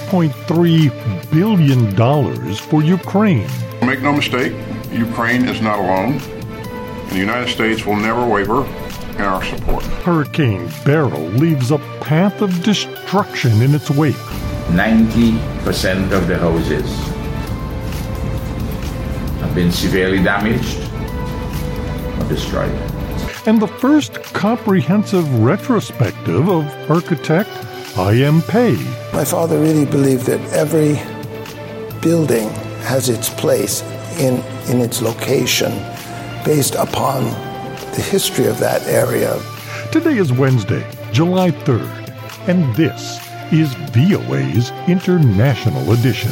$2.3 billion for Ukraine. Make no mistake, Ukraine is not alone, and the United States will never waver in our support. Hurricane Beryl leaves a path of destruction in its wake. 90% of the houses have been severely damaged or destroyed. And the first comprehensive retrospective of architect I.M. Pei. My father really believed that every building has its place in its location based upon the history of that area. Today is Wednesday, July 3rd, and this is VOA's International Edition.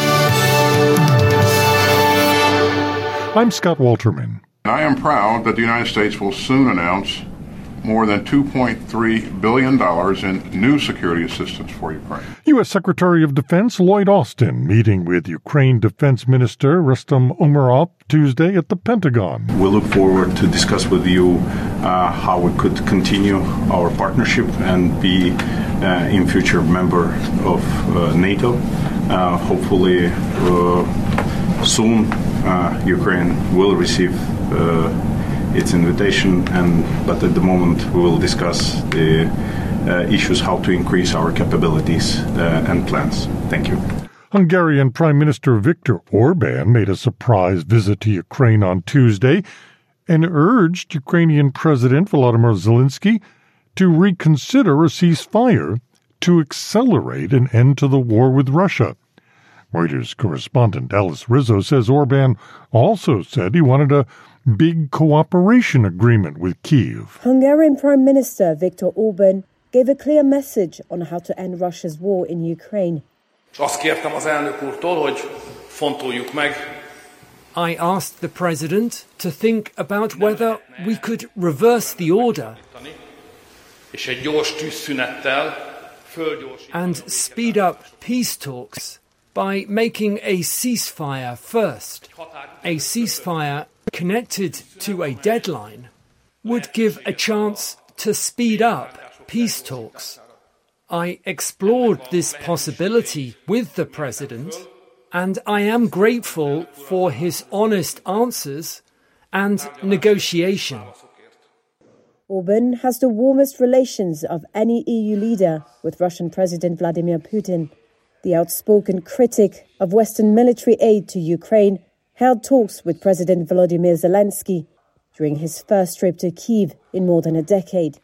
I'm Scott Walterman. I am proud that the United States will soon announce more than $2.3 billion in new security assistance for Ukraine. U.S. Secretary of Defense Lloyd Austin meeting with Ukraine Defense Minister Rustem Umerov Tuesday at the Pentagon. We look forward to discuss with you how we could continue our partnership and be in future member of NATO. Hopefully soon Ukraine will receive its invitation, but at the moment we will discuss the issues how to increase our capabilities and plans. Thank you. Hungarian Prime Minister Viktor Orbán made a surprise visit to Ukraine on Tuesday and urged Ukrainian President Volodymyr Zelensky to reconsider a ceasefire to accelerate an end to the war with Russia. Reuters correspondent Alice Rizzo says Orbán also said he wanted a big cooperation agreement with Kyiv. Hungarian Prime Minister Viktor Orbán gave a clear message on how to end Russia's war in Ukraine. I asked the president to think about whether we could reverse the order and speed up peace talks by making a ceasefire first. A ceasefire connected to a deadline would give a chance to speed up peace talks. I explored this possibility with the president, and I am grateful for his honest answers and negotiation. Orbán has the warmest relations of any EU leader with Russian President Vladimir Putin. The outspoken critic of Western military aid to Ukraine held talks with President Volodymyr Zelensky during his first trip to Kyiv in more than a decade.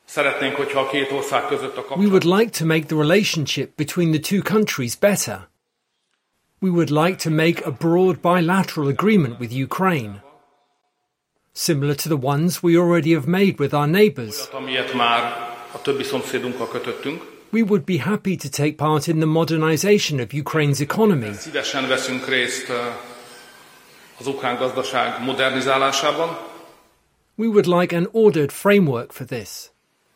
We would like to make the relationship between the two countries better. We would like to make a broad bilateral agreement with Ukraine, similar to the ones we already have made with our neighbours. We would be happy to take part in the modernization of Ukraine's economy. We would like an ordered framework for this.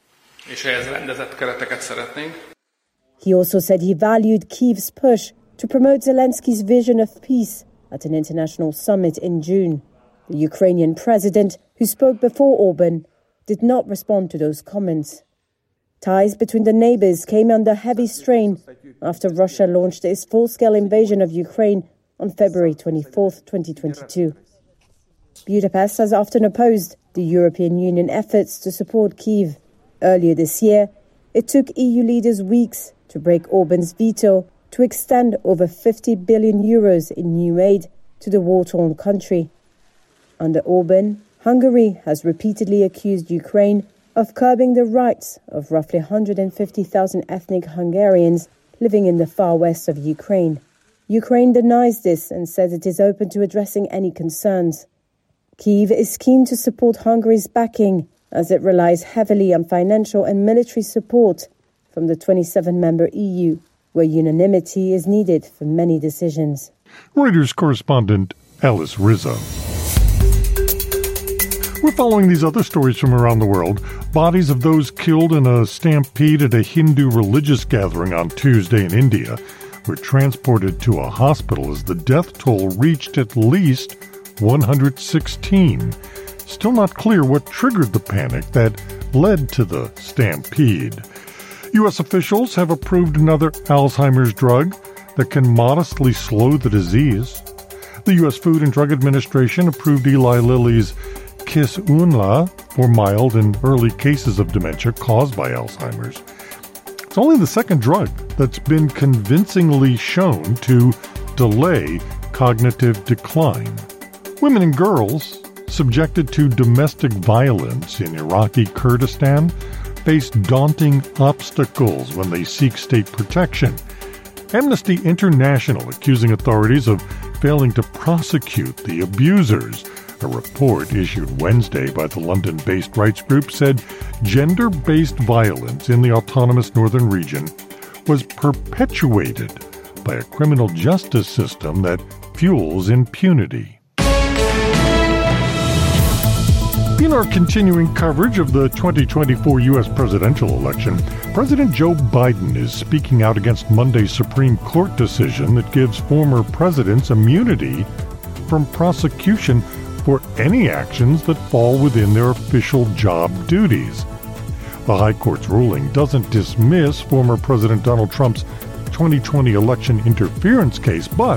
He also said he valued Kyiv's push to promote Zelensky's vision of peace at an international summit in June. The Ukrainian president, who spoke before Orbán, did not respond to those comments. Ties between the neighbours came under heavy strain after Russia launched its full-scale invasion of Ukraine on February 24, 2022. Budapest has often opposed the European Union efforts to support Kyiv. Earlier this year, it took EU leaders weeks to break Orbán's veto to extend over 50 billion euros in new aid to the war-torn country. Under Orbán, Hungary has repeatedly accused Ukraine of curbing the rights of roughly 150,000 ethnic Hungarians living in the far west of Ukraine. Ukraine denies this and says it is open to addressing any concerns. Kyiv is keen to support Hungary's backing as it relies heavily on financial and military support from the 27-member EU, where unanimity is needed for many decisions. Reuters correspondent Alice Rizzo. We're following these other stories from around the world. Bodies of those killed in a stampede at a Hindu religious gathering on Tuesday in India were transported to a hospital as the death toll reached at least 116. Still not clear what triggered the panic that led to the stampede. U.S. officials have approved another Alzheimer's drug that can modestly slow the disease. The U.S. Food and Drug Administration approved Eli Lilly's Kisunla for mild and early cases of dementia caused by Alzheimer's. It's only the second drug that's been convincingly shown to delay cognitive decline. Women and girls subjected to domestic violence in Iraqi Kurdistan face daunting obstacles when they seek state protection. Amnesty International accusing authorities of failing to prosecute the abusers. A report issued Wednesday by the London-based rights group said gender-based violence in the autonomous northern region was perpetuated by a criminal justice system that fuels impunity. In our continuing coverage of the 2024 U.S. presidential election, President Joe Biden is speaking out against Monday's Supreme Court decision that gives former presidents immunity from prosecution for any actions that fall within their official job duties. The High Court's ruling doesn't dismiss former President Donald Trump's 2020 election interference case, but,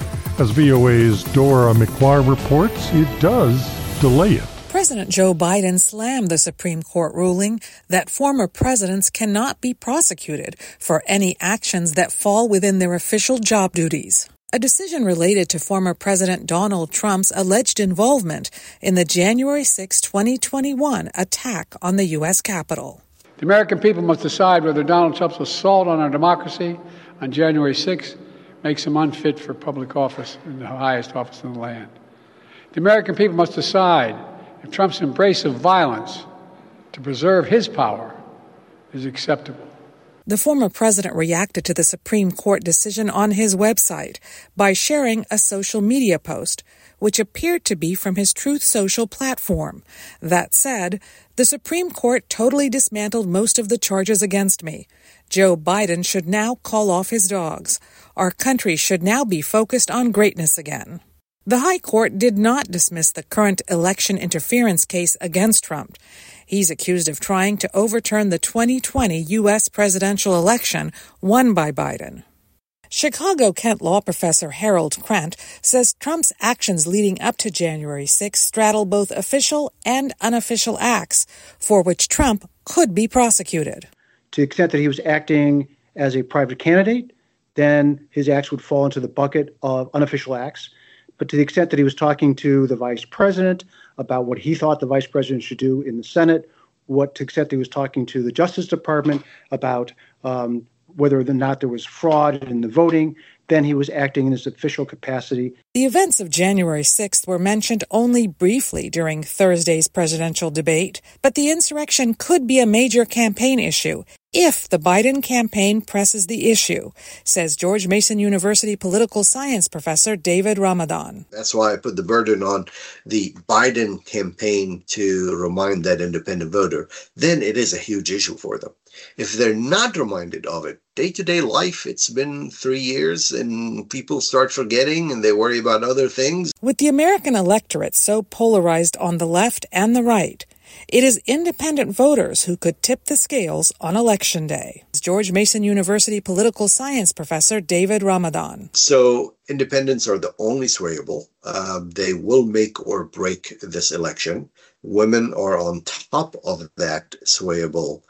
as VOA's Dora McQuarrie reports, it does delay it. President Joe Biden slammed the Supreme Court ruling that former presidents cannot be prosecuted for any actions that fall within their official job duties. A decision related to former President Donald Trump's alleged involvement in the January 6, 2021 attack on the U.S. Capitol. The American people must decide whether Donald Trump's assault on our democracy on January 6 makes him unfit for public office in the highest office in the land. The American people must decide if Trump's embrace of violence to preserve his power is acceptable. The former president reacted to the Supreme Court decision on his website by sharing a social media post, which appeared to be from his Truth Social platform, that said, "The Supreme Court totally dismantled most of the charges against me. Joe Biden should now call off his dogs. Our country should now be focused on greatness again." The High Court did not dismiss the current election interference case against Trump. He's accused of trying to overturn the 2020 U.S. presidential election won by Biden. Chicago Kent law professor Harold Krent says Trump's actions leading up to January 6 straddle both official and unofficial acts for which Trump could be prosecuted. To the extent that he was acting as a private candidate, then his acts would fall into the bucket of unofficial acts. But to the extent that he was talking to the vice president about what he thought the vice president should do in the Senate, to the extent that he was talking to the Justice Department about whether or not there was fraud in the voting, then he was acting in his official capacity. The events of January 6th were mentioned only briefly during Thursday's presidential debate, but the insurrection could be a major campaign issue if the Biden campaign presses the issue, says George Mason University political science professor David Ramadan. That's why I put the burden on the Biden campaign to remind that independent voter. Then it is a huge issue for them. If they're not reminded of it, day-to-day life, it's been 3 years and people start forgetting and they worry about other things. With the American electorate so polarized on the left and the right, it is independent voters who could tip the scales on Election Day. George Mason University political science professor David Ramadan. So independents are the only swayable. They will make or break this election. Women are on top of that swayable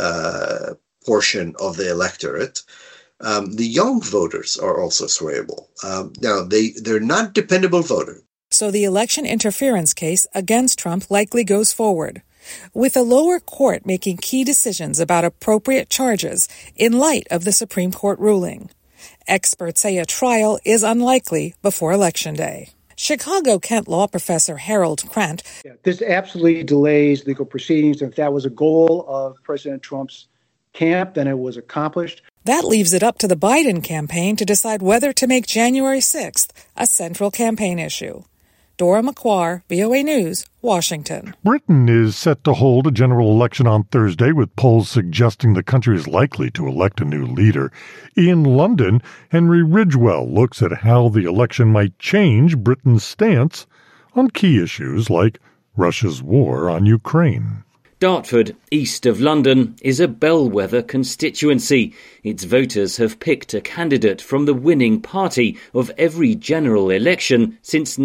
portion of the electorate. The young voters are also swayable. Now, they're not dependable voters. So the election interference case against Trump likely goes forward, with a lower court making key decisions about appropriate charges in light of the Supreme Court ruling. Experts say a trial is unlikely before Election Day. Chicago Kent law professor Harold Krent. This absolutely delays legal proceedings. If that was a goal of President Trump's camp, then it was accomplished. That leaves it up to the Biden campaign to decide whether to make January 6th a central campaign issue. Dora McQuarrie, VOA News, Washington. Britain is set to hold a general election on Thursday, with polls suggesting the country is likely to elect a new leader. In London, Henry Ridgwell looks at how the election might change Britain's stance on key issues like Russia's war on Ukraine. Dartford, east of London, is a bellwether constituency. Its voters have picked a candidate from the winning party of every general election since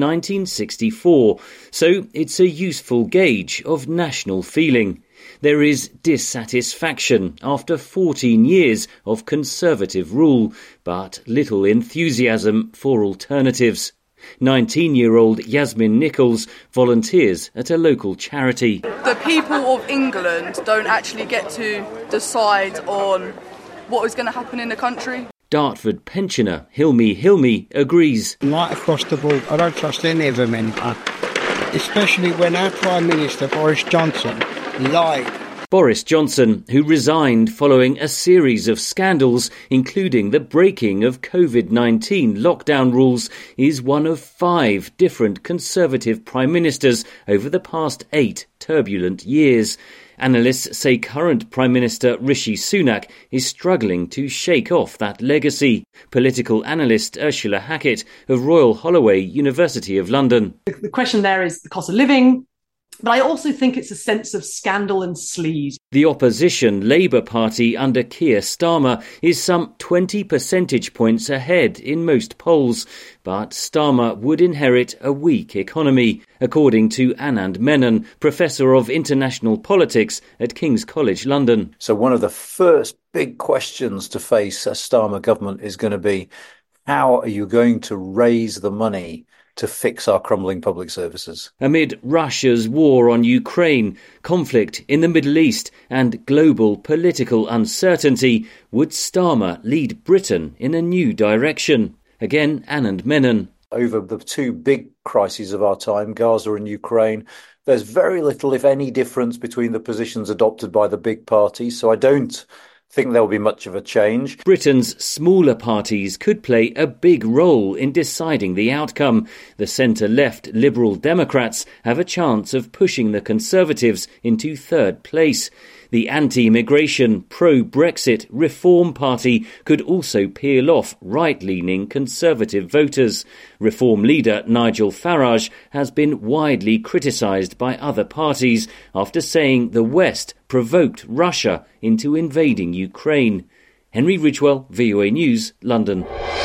1964, so it's a useful gauge of national feeling. There is dissatisfaction after 14 years of Conservative rule, but little enthusiasm for alternatives. 19-year-old Yasmin Nichols volunteers at a local charity. The people of England don't actually get to decide on what is going to happen in the country. Dartford pensioner Hilmi agrees. Right across the board, I don't trust any of them anymore, especially when our Prime Minister, Boris Johnson, lied. Boris Johnson, who resigned following a series of scandals, including the breaking of COVID-19 lockdown rules, is one of 5 different Conservative Prime Ministers over the past 8 turbulent years. Analysts say current Prime Minister Rishi Sunak is struggling to shake off that legacy. Political analyst Ursula Hackett of Royal Holloway, University of London. The question there is the cost of living, but I also think it's a sense of scandal and sleaze. The opposition Labour Party under Keir Starmer is some 20 percentage points ahead in most polls, but Starmer would inherit a weak economy, according to Anand Menon, Professor of International Politics at King's College London. So one of the first big questions to face a Starmer government is going to be, how are you going to raise the money to fix our crumbling public services? Amid Russia's war on Ukraine, conflict in the Middle East and global political uncertainty, would Starmer lead Britain in a new direction? Again, Anand Menon. Over the 2 big crises of our time, Gaza and Ukraine, there's very little, if any, difference between the positions adopted by the big parties, so I don't think there will be much of a change. Britain's smaller parties could play a big role in deciding the outcome. The centre-left Liberal Democrats have a chance of pushing the Conservatives into 3rd place. The anti-immigration, pro-Brexit Reform Party could also peel off right-leaning Conservative voters. Reform leader Nigel Farage has been widely criticised by other parties after saying the West provoked Russia into invading Ukraine. Henry Ridgewell, VOA News, London.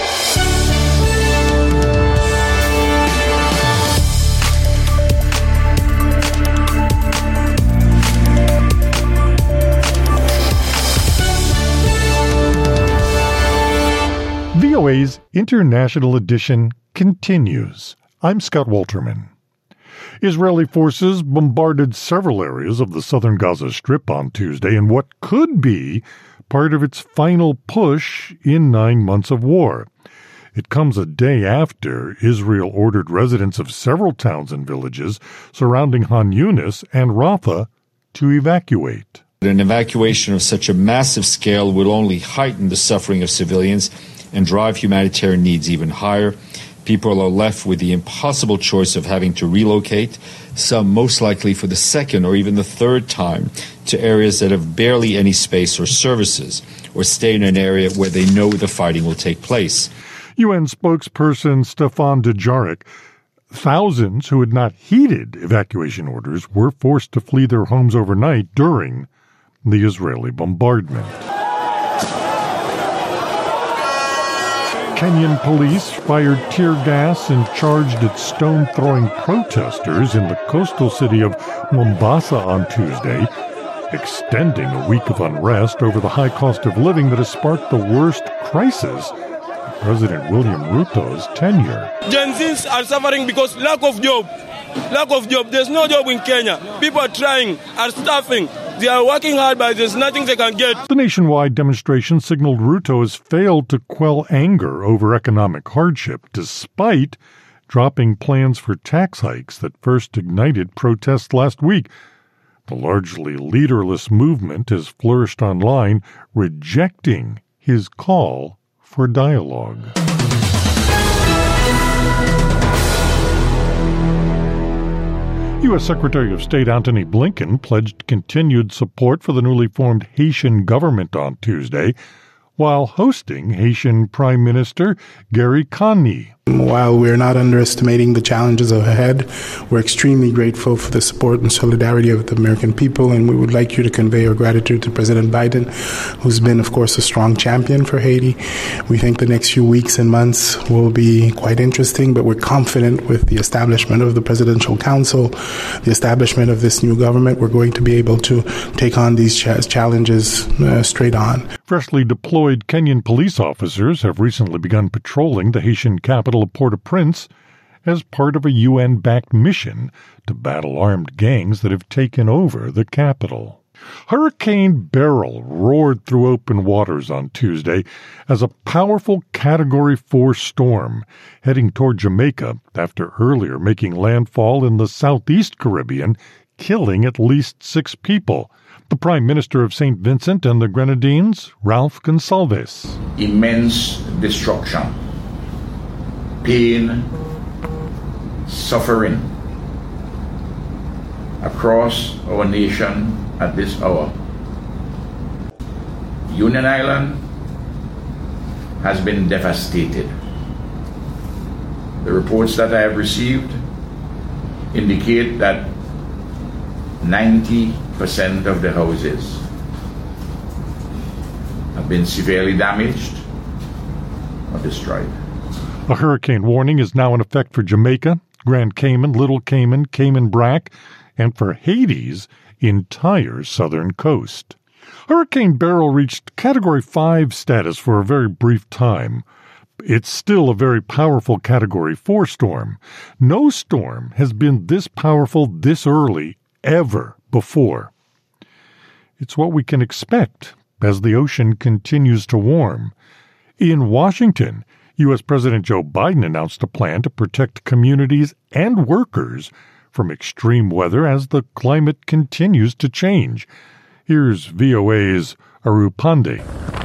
VOA's International Edition continues. I'm Scott Walterman. Israeli forces bombarded several areas of the southern Gaza Strip on Tuesday in what could be part of its final push in 9 months of war. It comes a day after Israel ordered residents of several towns and villages surrounding Han Yunis and Rafah to evacuate. An evacuation of such a massive scale will only heighten the suffering of civilians and drive humanitarian needs even higher. People are left with the impossible choice of having to relocate, some most likely for the 2nd or even the 3rd time, to areas that have barely any space or services, or stay in an area where they know the fighting will take place. UN spokesperson Stefan Dujarric. Thousands who had not heeded evacuation orders were forced to flee their homes overnight during the Israeli bombardment. Kenyan police fired tear gas and charged at stone-throwing protesters in the coastal city of Mombasa on Tuesday, extending a week of unrest over the high cost of living that has sparked the worst crisis in President William Ruto's tenure. Gen Zs are suffering because lack of job. There's no job in Kenya. People are trying, are starving. They are working hard, but there's nothing they can get. The nationwide demonstration signaled Ruto has failed to quell anger over economic hardship, despite dropping plans for tax hikes that first ignited protests last week. The largely leaderless movement has flourished online, rejecting his call for dialogue. U.S. Secretary of State Antony Blinken pledged continued support for the newly formed Haitian government on Tuesday, while hosting Haitian Prime Minister Gary Conny. While we're not underestimating the challenges ahead, we're extremely grateful for the support and solidarity of the American people, and we would like you to convey our gratitude to President Biden, who's been, of course, a strong champion for Haiti. We think the next few weeks and months will be quite interesting, but we're confident with the establishment of the Presidential Council, the establishment of this new government, we're going to be able to take on these challenges straight on. Freshly deployed Kenyan police officers have recently begun patrolling the Haitian capital of Port-au-Prince as part of a UN-backed mission to battle armed gangs that have taken over the capital. Hurricane Beryl roared through open waters on Tuesday as a powerful Category 4 storm heading toward Jamaica after earlier making landfall in the southeast Caribbean, killing at least 6 people. The Prime Minister of St. Vincent and the Grenadines, Ralph Gonsalves. Immense destruction, pain, suffering across our nation at this hour. Union Island has been devastated. The reports that I have received indicate that 90% of the houses have been severely damaged or destroyed. A hurricane warning is now in effect for Jamaica, Grand Cayman, Little Cayman, Cayman Brac, and for Haiti's entire southern coast. Hurricane Beryl reached Category 5 status for a very brief time. It's still a very powerful Category 4 storm. No storm has been this powerful this early ever before. It's what we can expect as the ocean continues to warm. In Washington, U.S. President Joe Biden announced a plan to protect communities and workers from extreme weather as the climate continues to change. Here's VOA's Aru Pandey.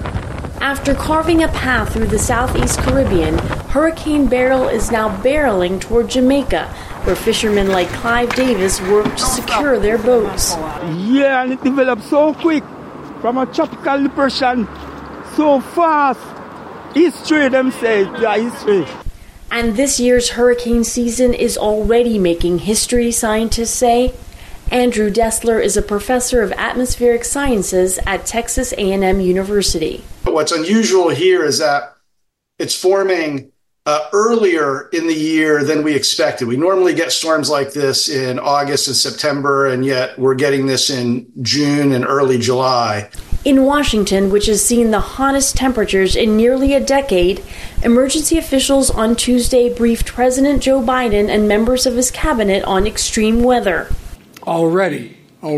After carving a path through the southeast Caribbean, Hurricane Beryl is now barreling toward Jamaica, where fishermen like Clive Davis work to secure their boats. Yeah, and it developed so quick from a tropical depression, so fast. History, them say, yeah, history. And this year's hurricane season is already making history, scientists say. Andrew Dessler is a professor of atmospheric sciences at Texas A&M University. What's unusual here is that it's forming earlier in the year than we expected. We normally get storms like this in August and September, and yet we're getting this in June and early July. In Washington, which has seen the hottest temperatures in nearly a decade, emergency officials on Tuesday briefed President Joe Biden and members of his cabinet on extreme weather. Already,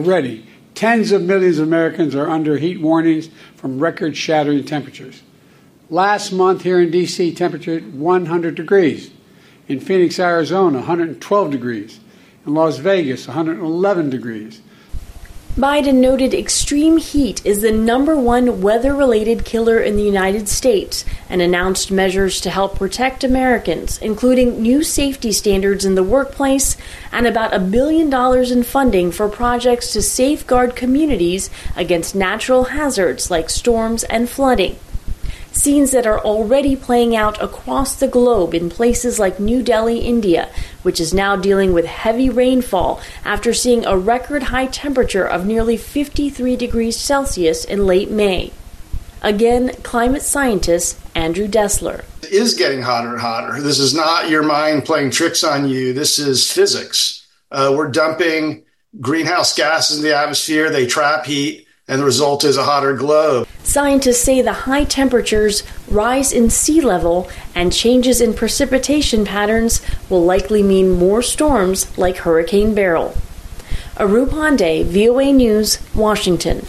tens of millions of Americans are under heat warnings from record-shattering temperatures. Last month here in D.C., temperature 100 degrees. In Phoenix, Arizona, 112 degrees. In Las Vegas, 111 degrees. Biden noted extreme heat is the #1 weather-related killer in the United States and announced measures to help protect Americans, including new safety standards in the workplace and about $1 billion in funding for projects to safeguard communities against natural hazards like storms and flooding. Scenes that are already playing out across the globe in places like New Delhi, India, which is now dealing with heavy rainfall after seeing a record high temperature of nearly 53 degrees Celsius in late May. Again, climate scientist Andrew Dessler. It is getting hotter and hotter. This is not your mind playing tricks on you. This is physics. We're dumping greenhouse gases in the atmosphere. They trap heat, and the result is a hotter globe. Scientists say the high temperatures, rise in sea level, and changes in precipitation patterns will likely mean more storms like Hurricane Beryl. Aru Pandey, VOA News, Washington.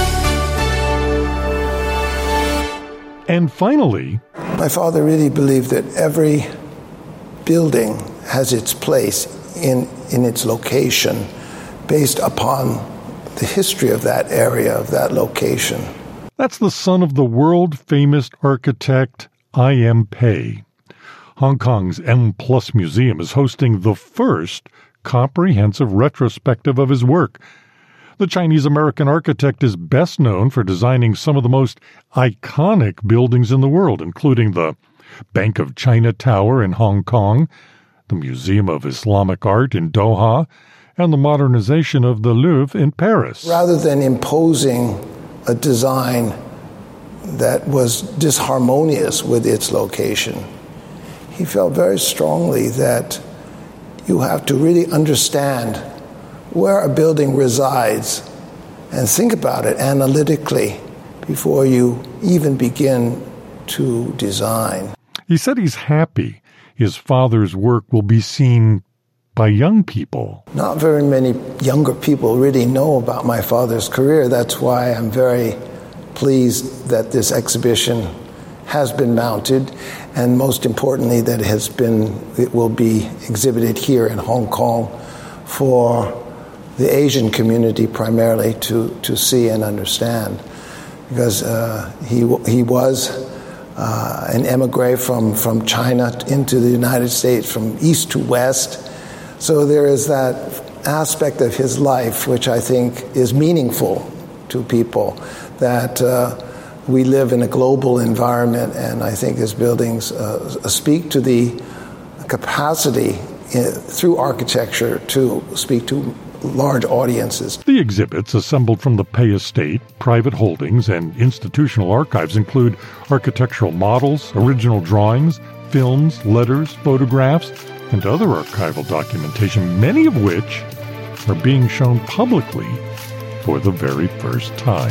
And finally, my father really believed that every building has its place in its location based upon the history of that area, of that location. That's the son of the world-famous architect I.M. Pei. Hong Kong's M+ Museum is hosting the first comprehensive retrospective of his work. The Chinese-American architect is best known for designing some of the most iconic buildings in the world, including the Bank of China Tower in Hong Kong, the Museum of Islamic Art in Doha, and the modernization of the Louvre in Paris. Rather than imposing a design that was disharmonious with its location, he felt very strongly that you have to really understand where a building resides and think about it analytically before you even begin to design. He said he's happy his father's work will be seen by young people. Not very many younger people really know about my father's career. That's why I'm very pleased that this exhibition has been mounted, and most importantly that it will be exhibited here in Hong Kong for the Asian community primarily to see and understand, because he was an emigre from China into the United States, from east to west. So there is that aspect of his life which I think is meaningful to people, that we live in a global environment, and I think his buildings speak to the capacity through architecture to speak to large audiences. The exhibits assembled from the Pei Estate, private holdings, and institutional archives include architectural models, original drawings, films, letters, photographs, and other archival documentation, many of which are being shown publicly for the very first time.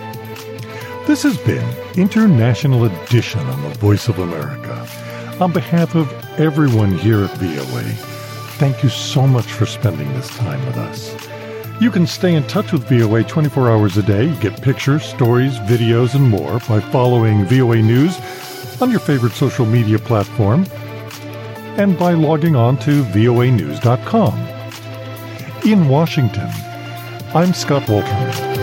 This has been International Edition on the Voice of America. On behalf of everyone here at VOA, thank you so much for spending this time with us. You can stay in touch with VOA 24 hours a day. Get pictures, stories, videos, and more by following VOA News on your favorite social media platform and by logging on to voanews.com. In Washington, I'm Scott Wolterman.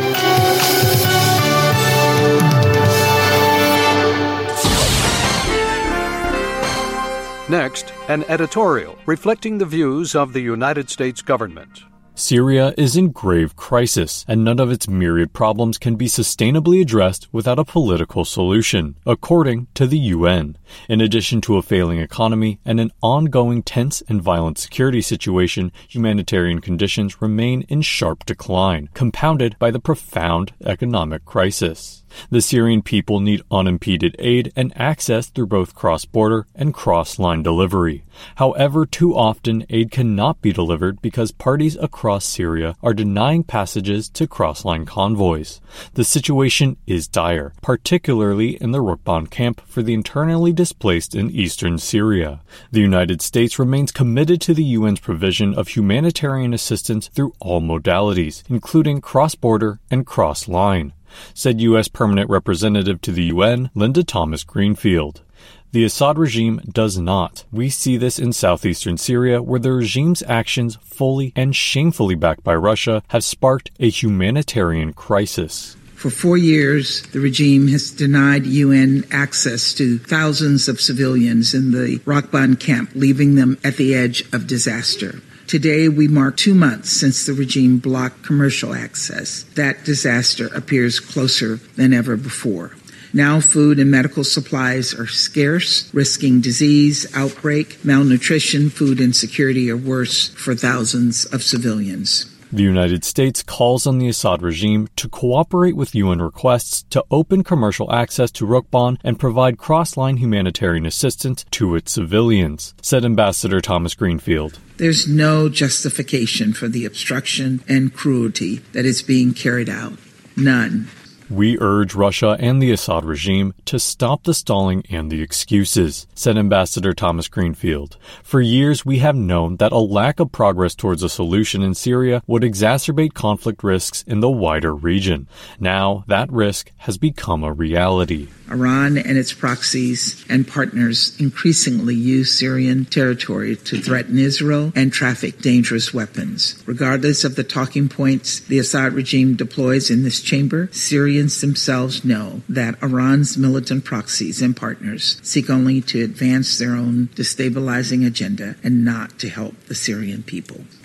Next, an editorial reflecting the views of the United States government. Syria is in grave crisis, and none of its myriad problems can be sustainably addressed without a political solution, according to the UN. In addition to a failing economy and an ongoing tense and violent security situation, humanitarian conditions remain in sharp decline, compounded by the profound economic crisis. The Syrian people need unimpeded aid and access through both cross-border and cross-line delivery. However, too often aid cannot be delivered because parties across Syria are denying passages to cross-line convoys. The situation is dire, particularly in the Rukban camp for the internally displaced in eastern Syria. The United States remains committed to the UN's provision of humanitarian assistance through all modalities, including cross-border and cross-line, said U.S. Permanent Representative to the UN, Linda Thomas-Greenfield. The Assad regime does not. We see this in southeastern Syria, where the regime's actions, fully and shamefully backed by Russia, have sparked a humanitarian crisis. For 4 years, the regime has denied UN access to thousands of civilians in the Rukban camp, leaving them at the edge of disaster. Today, we mark 2 months since the regime blocked commercial access. That disaster appears closer than ever before. Now food and medical supplies are scarce, risking disease, outbreak, malnutrition, food insecurity, or worse for thousands of civilians. The United States calls on the Assad regime to cooperate with UN requests to open commercial access to Rukban and provide cross-line humanitarian assistance to its civilians, said Ambassador Thomas Greenfield. There's no justification for the obstruction and cruelty that is being carried out. None. We urge Russia and the Assad regime to stop the stalling and the excuses, said Ambassador Thomas Greenfield. For years, we have known that a lack of progress towards a solution in Syria would exacerbate conflict risks in the wider region. Now, that risk has become a reality. Iran and its proxies and partners increasingly use Syrian territory to threaten Israel and traffic dangerous weapons. Regardless of the talking points the Assad regime deploys in this chamber, Syrians themselves know that Iran's militant proxies and partners seek only to advance their own destabilizing agenda and not to help the Syrian people.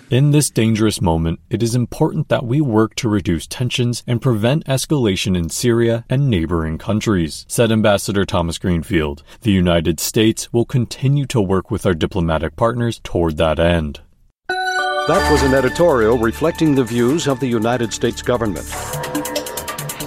In this dangerous moment, it is important that we work to reduce tensions and prevent escalation in Syria and neighboring countries, said Ambassador Thomas Greenfield. The United States will continue to work with our diplomatic partners toward that end. That was an editorial reflecting the views of the United States government.